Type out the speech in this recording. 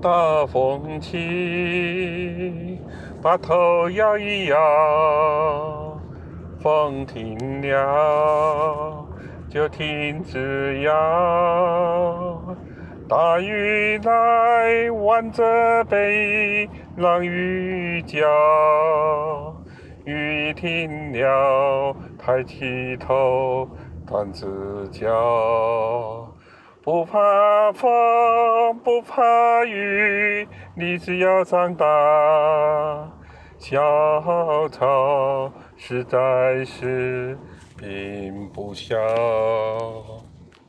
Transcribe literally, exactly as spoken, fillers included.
大风起，把头摇一摇，风停了就停止摇。大雨来，挽着背，让雨浇。雨停了，抬起头，短指脚。不怕风，不怕雨，你只要长大。小草实在是并不小。